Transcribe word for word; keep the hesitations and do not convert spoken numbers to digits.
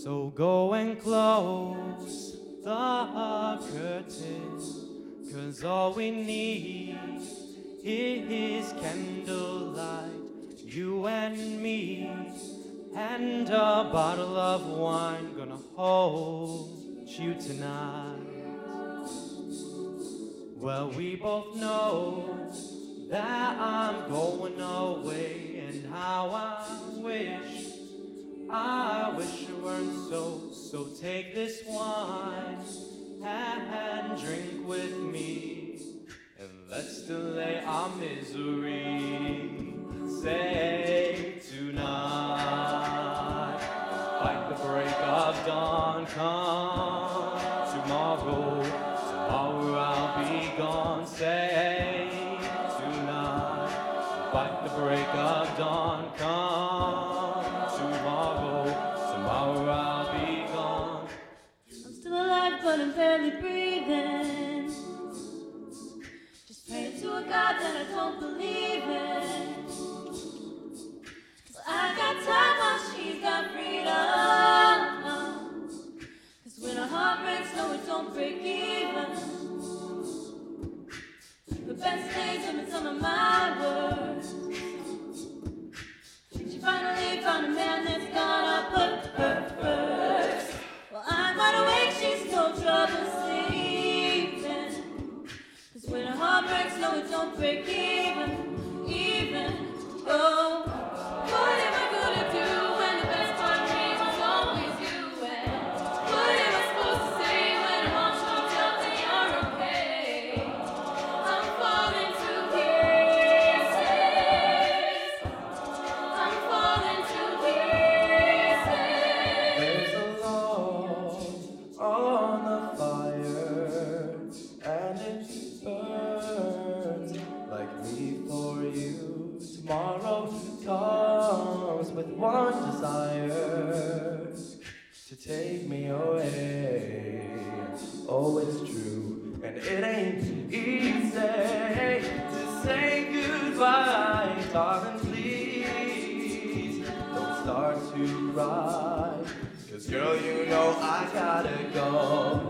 So go and close the curtain, 'cause all we need is candlelight, you and me, and a bottle of wine. Gonna hold you tonight. Well, we both know that I'm going away, and how I wish, I wish it weren't so. So take this wine and drink with me, and let's delay our misery. Say tonight, like the break of dawn, come tomorrow, tomorrow I'll be gone. Say tonight, like the break of dawn, come tomorrow, tomorrow I'll be gone. I'm still alive, but I'm barely breathing. Just praying to a God that I don't believe in. 'Cause I got time while she's got freedom. 'Cause when a heart breaks, no, it don't break even. The best days have been some of my worst. She finally found a man that's gonna put her first. Well, I'm wide awake, she's no trouble sleeping. 'Cause when a heart breaks, no, it don't break even, even. Oh, what am I gonna do when the best part of me was always you? And what am I supposed to say when emotional tells me you're okay? I'm falling to pieces. I'm falling to pieces. There's a log on the fire, and it burns like me for you. Tomorrow comes with one desire, to take me away. Oh, it's true, and it ain't easy to say goodbye. Darling, please don't start to cry, 'cause girl, you know I gotta go.